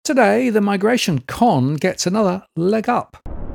Today, the migration con gets another leg up.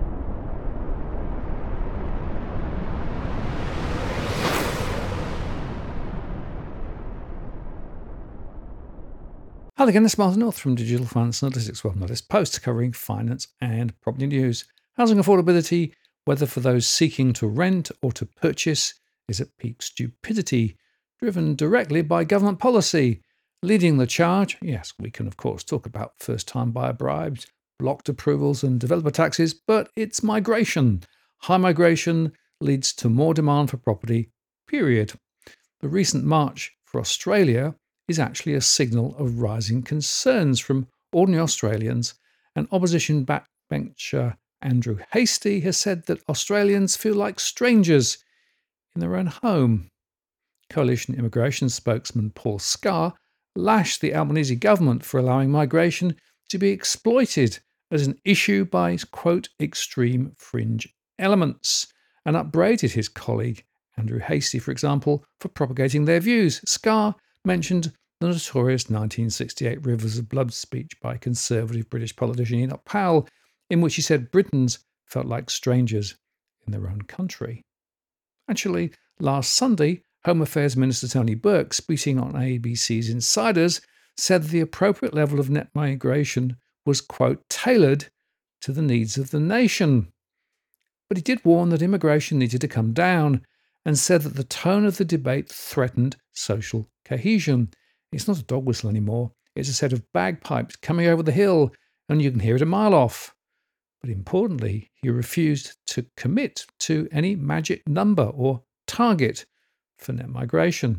Hi again, this is Martin North from Digital Finance Analytics, well, not this post covering finance and property news. Housing affordability, whether for those seeking to rent or to purchase, is at peak stupidity, driven directly by government policy. Leading the charge, yes, we can of course talk about first-time buyer bribes, blocked approvals and developer taxes, but it's migration. High migration leads to more demand for property, period. The recent march for Australia is actually a signal of rising concerns from ordinary Australians, and opposition backbencher Andrew Hastie has said that Australians feel like strangers in their own home. Coalition immigration spokesman Paul Scar lashed the Albanese government for allowing migration to be exploited as an issue by, quote, extreme fringe elements, and upbraided his colleague Andrew Hastie, for example, for propagating their views. Scar mentioned the notorious 1968 Rivers of Blood speech by conservative British politician Enoch Powell, in which he said Britons felt like strangers in their own country. Actually, last Sunday, Home Affairs Minister Tony Burke, speaking on ABC's Insiders, said the appropriate level of net migration was, quote, tailored to the needs of the nation. But he did warn that immigration needed to come down and said that the tone of the debate threatened social cohesion. It's not a dog whistle anymore. It's a set of bagpipes coming over the hill, and you can hear it a mile off. But importantly, he refused to commit to any magic number or target for net migration.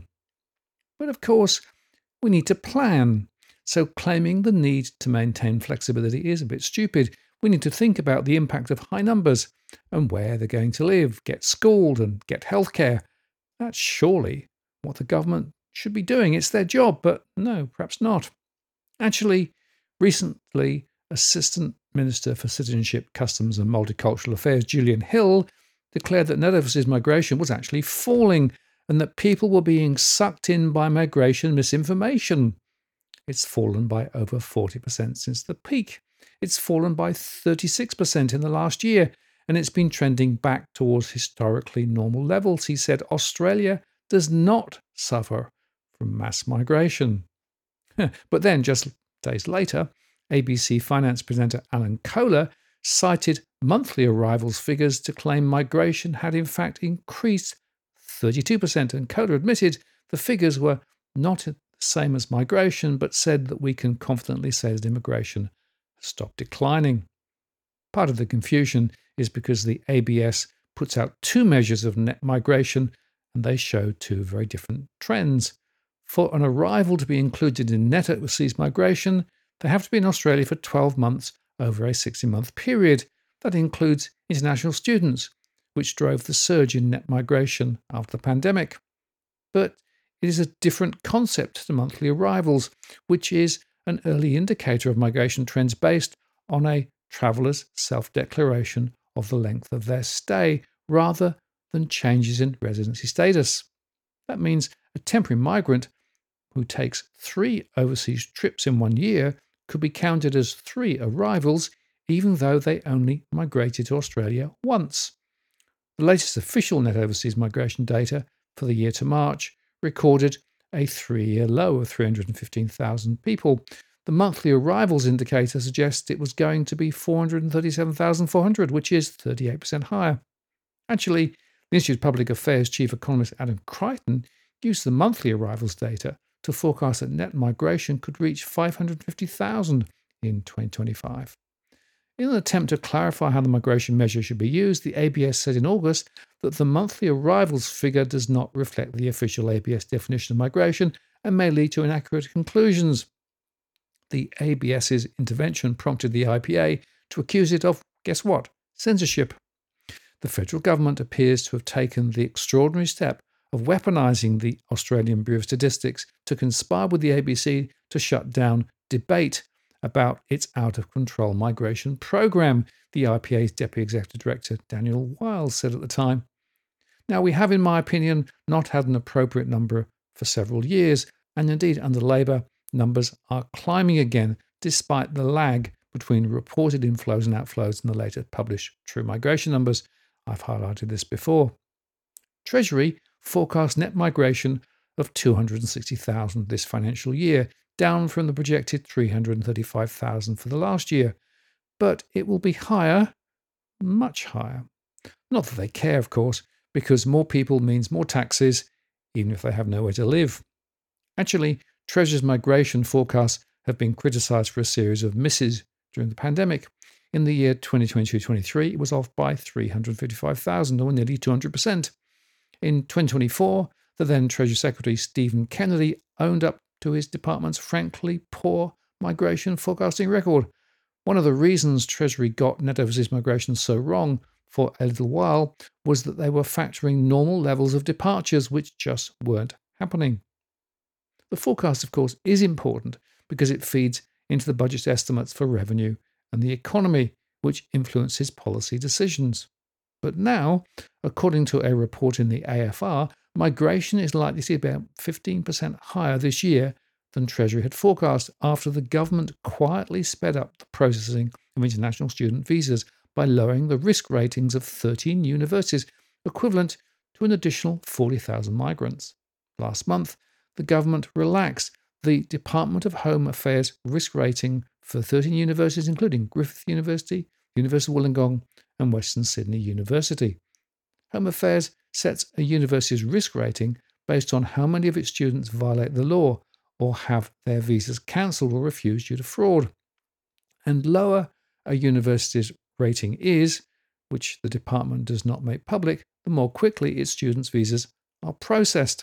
But of course, we need to plan. So claiming the need to maintain flexibility is a bit stupid. We need to think about the impact of high numbers and where they're going to live, get schooled and get healthcare. That's surely what the government should be doing. It's their job, but no, perhaps not. Actually, recently, Assistant Minister for Citizenship, Customs and Multicultural Affairs, Julian Hill, declared that net overseas migration was actually falling and that people were being sucked in by migration misinformation. It's fallen by over 40% since the peak. It's fallen by 36% in the last year, and it's been trending back towards historically normal levels. He said Australia does not suffer from mass migration. But then, just days later, ABC finance presenter Alan Kohler cited monthly arrivals figures to claim migration had in fact increased 32%, and Kohler admitted the figures were not the same as migration, but said that we can confidently say that immigration has stopped declining. Part of the confusion is because the ABS puts out two measures of net migration, and they show two very different trends. For an arrival to be included in net overseas migration, they have to be in Australia for 12 months over a 60-month period. That includes international students, which drove the surge in net migration after the pandemic. But it is a different concept to monthly arrivals, which is an early indicator of migration trends based on a traveller's self-declaration of the length of their stay, rather than changes in residency status. That means a temporary migrant who takes 3 overseas trips in 1 year could be counted as 3 arrivals, even though they only migrated to Australia once. The latest official net overseas migration data for the year to March recorded a 3-year low of 315,000 people. The monthly arrivals indicator suggests it was going to be 437,400, which is 38% higher. Actually, the Institute of Public Affairs Chief Economist Adam Crichton used the monthly arrivals data to forecast that net migration could reach 550,000 in 2025. In an attempt to clarify how the migration measure should be used, the ABS said in August that the monthly arrivals figure does not reflect the official ABS definition of migration and may lead to inaccurate conclusions. The ABS's intervention prompted the IPA to accuse it of, guess what, censorship. The federal government appears to have taken the extraordinary step of weaponising the Australian Bureau of Statistics to conspire with the ABC to shut down debate about its out-of-control migration program, the IPA's Deputy Executive Director Daniel Wiles said at the time. Now, we have, in my opinion, not had an appropriate number for several years, and indeed under Labor, numbers are climbing again despite the lag between reported inflows and outflows and the later published true migration numbers. I've highlighted this before. Treasury forecast net migration of 260,000 this financial year, down from the projected 335,000 for the last year. But it will be higher, much higher. Not that they care, of course, because more people means more taxes, even if they have nowhere to live. Actually, Treasury's migration forecasts have been criticised for a series of misses during the pandemic. In the year 2022-23, it was off by 355,000, or nearly 200%. In 2024, the then Treasury Secretary Stephen Kennedy owned up to his department's frankly poor migration forecasting record. One of the reasons Treasury got net overseas migration so wrong for a little while was that they were factoring normal levels of departures, which just weren't happening. The forecast, of course, is important because it feeds into the budget's estimates for revenue and the economy, which influences policy decisions. But now, according to a report in the AFR, migration is likely to be about 15% higher this year than Treasury had forecast after the government quietly sped up the processing of international student visas by lowering the risk ratings of 13 universities, equivalent to an additional 40,000 migrants. Last month, the government relaxed the Department of Home Affairs risk rating for 13 universities, including Griffith University, University of Wollongong, and Western Sydney University. Home Affairs sets a university's risk rating based on how many of its students violate the law or have their visas cancelled or refused due to fraud. And lower a university's rating is, which the department does not make public, the more quickly its students' visas are processed.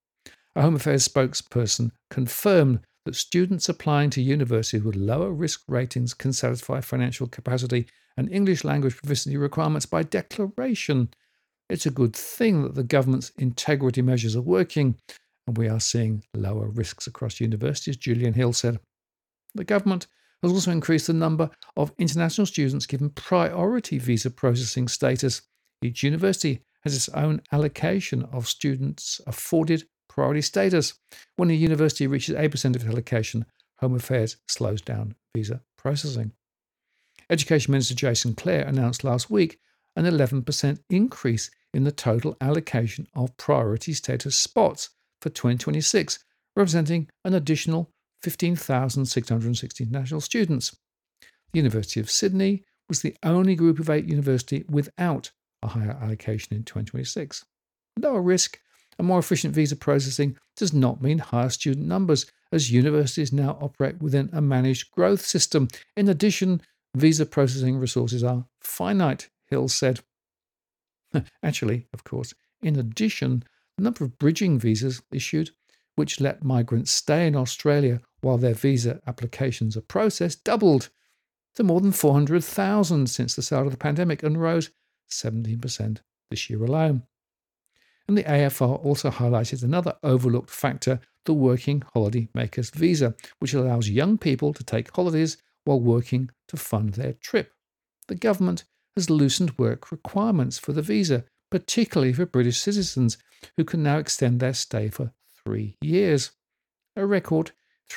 A Home Affairs spokesperson confirmed that students applying to universities with lower risk ratings can satisfy financial capacity and English language proficiency requirements by declaration. It's a good thing that the government's integrity measures are working, and we are seeing lower risks across universities, Julian Hill said. The government has also increased the number of international students given priority visa processing status. Each university has its own allocation of students afforded priority status. When a university reaches 8% of its allocation, Home Affairs slows down visa processing. Education Minister Jason Clare announced last week an 11% increase in the total allocation of priority status spots for 2026, representing an additional 15,660 national students. The University of Sydney was the only Group of 8 university without a higher allocation in 2026. Lower risk and more efficient visa processing does not mean higher student numbers, as universities now operate within a managed growth system. In addition, visa processing resources are finite, Hill said. Actually, of course, in addition, the number of bridging visas issued, which let migrants stay in Australia while their visa applications are processed, doubled to more than 400,000 since the start of the pandemic and rose 17% this year alone. And the AFR also highlighted another overlooked factor, the Working Holiday Makers Visa, which allows young people to take holidays while working to fund their trip. The government has loosened work requirements for the visa, particularly for British citizens, who can now extend their stay for 3 years. A record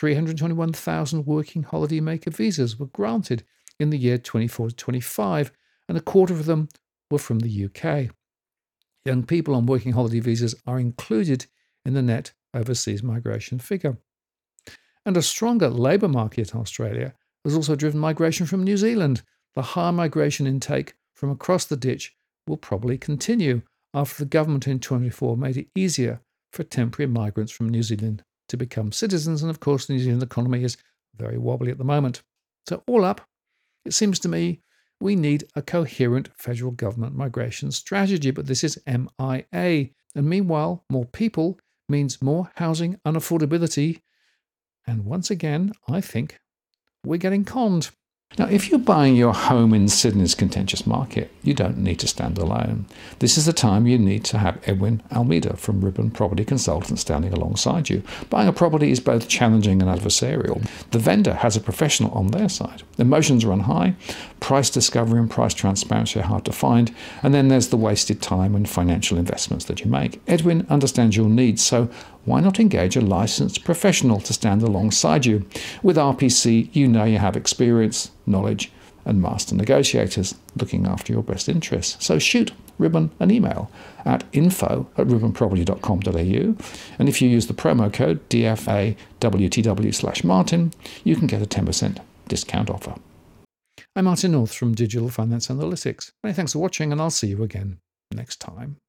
321,000 Working Holiday Maker visas were granted in the year 24-25, and a quarter of them were from the UK. Young people on working holiday visas are included in the net overseas migration figure. And a stronger labour market in Australia has also driven migration from New Zealand. The higher migration intake from across the ditch will probably continue after the government in 2024 made it easier for temporary migrants from New Zealand to become citizens. And of course, the New Zealand economy is very wobbly at the moment. So all up, it seems to me we need a coherent federal government migration strategy, but this is MIA. And meanwhile, more people means more housing unaffordability. And once again, I think we're getting conned. Now, if you're buying your home in Sydney's contentious market, you don't need to stand alone. This is the time you need to have Edwin Almeida from Ribbon Property Consultants standing alongside you. Buying a property is both challenging and adversarial. The vendor has a professional on their side. Emotions run high, price discovery and price transparency are hard to find, and then there's the wasted time and financial investments that you make. Edwin understands your needs, so why not engage a licensed professional to stand alongside you? With RPC, you know you have experience, knowledge, and master negotiators looking after your best interests. So shoot Ribbon an email at info@ribbonproperty.com.au, and if you use the promo code DFAWTW/Martin, you can get a 10% discount offer. I'm Martin North from Digital Finance Analytics. Many thanks for watching, and I'll see you again next time.